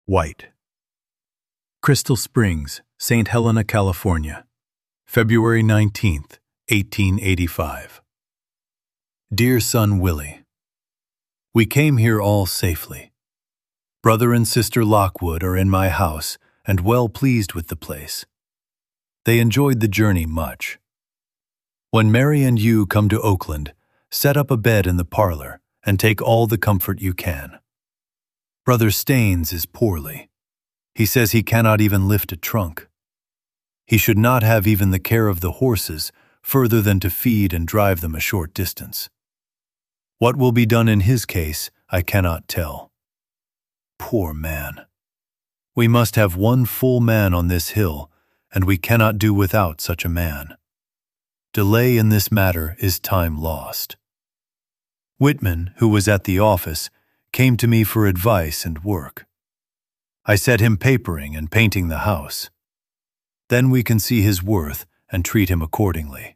White. Crystal Springs, St. Helena, California, February 19th, 1885. Dear son Willie, we came here all safely. Brother and sister Lockwood are in my house and well pleased with the place. They enjoyed the journey much. When Mary and you come to Oakland, set up a bed in the parlor and take all the comfort you can. Brother Staines is poorly. He says he cannot even lift a trunk. He should not have even the care of the horses further than to feed and drive them a short distance. What will be done in his case, I cannot tell. Poor man. We must have one full man on this hill, and we cannot do without such a man. Delay in this matter is time lost. Whitman, who was at the office, came to me for advice and work. I set him papering and painting the house. Then we can see his worth and treat him accordingly.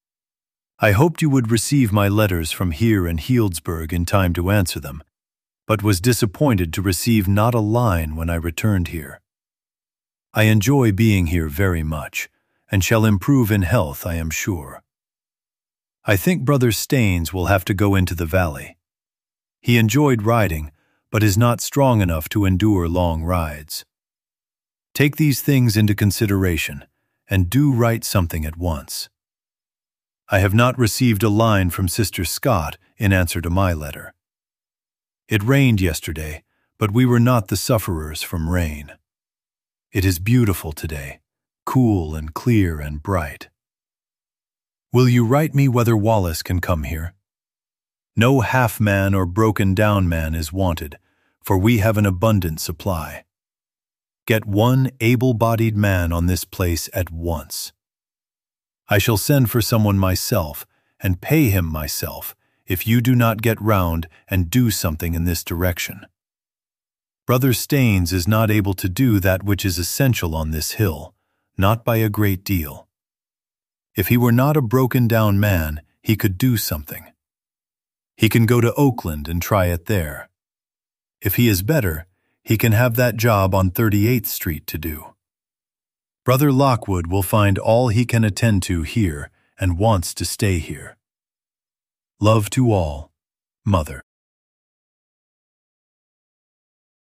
I hoped you would receive my letters from here in Healdsburg in time to answer them, but was disappointed to receive not a line when I returned here. I enjoy being here very much, and shall improve in health, I am sure. I think Brother Staines will have to go into the valley. He enjoyed riding, but is not strong enough to endure long rides. Take these things into consideration, and do write something at once. I have not received a line from Sister Scott in answer to my letter. It rained yesterday, but we were not the sufferers from rain. It is beautiful today, cool and clear and bright. Will you write me whether Wallace can come here? No half-man or broken-down man is wanted, for we have an abundant supply. Get one able-bodied man on this place at once. I shall send for someone myself and pay him myself if you do not get round and do something in this direction. Brother Staines is not able to do that which is essential on this hill, not by a great deal. If he were not a broken-down man, he could do something. He can go to Oakland and try it there. If he is better, he can have that job on 38th Street to do. Brother Lockwood will find all he can attend to here and wants to stay here. Love to all, Mother.